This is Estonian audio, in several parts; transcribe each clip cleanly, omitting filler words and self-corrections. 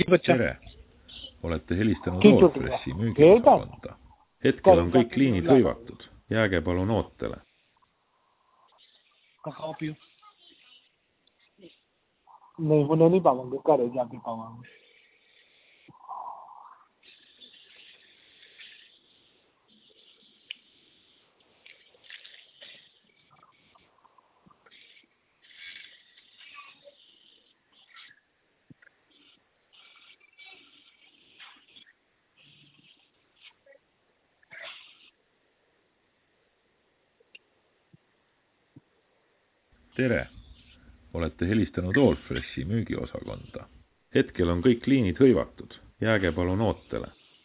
Tere! Olete helistanud Allfreshi müügiosakonda. Hetkel on kõik liinid hõivatud. Jääge palun ootele. नहीं वो नहीं पाऊंगे करे जाके पाऊंगे Tere! Olete helistanud Allfreshi müügiosakonda. Hetkel on kõik liinid hõivatud. Jääge palun ootele.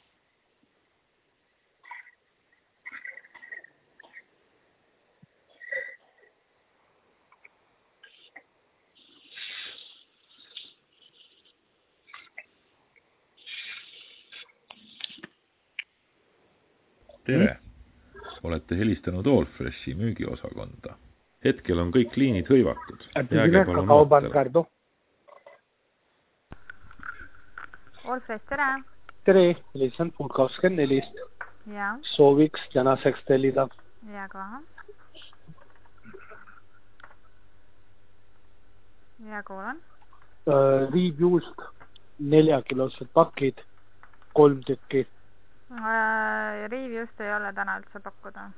Tere! Olete helistanud Allfreshi müügiosakonda. Hetkel on kõik liinid hõivatud. Jääge palun ootele. Allfresh, tere! tere, lihtsalt punkt 24. Ja. Sooviks tänaseks tellida. Ja kohe. Ja kuulan. Riivjuust 4-kilosed pakid, 3 tükki. Riivjuust ei ole täna üldse pakkuda.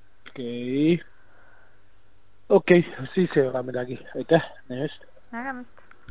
Okei, siis ei ole midagi. Aitäh, nägemist. Nägemist.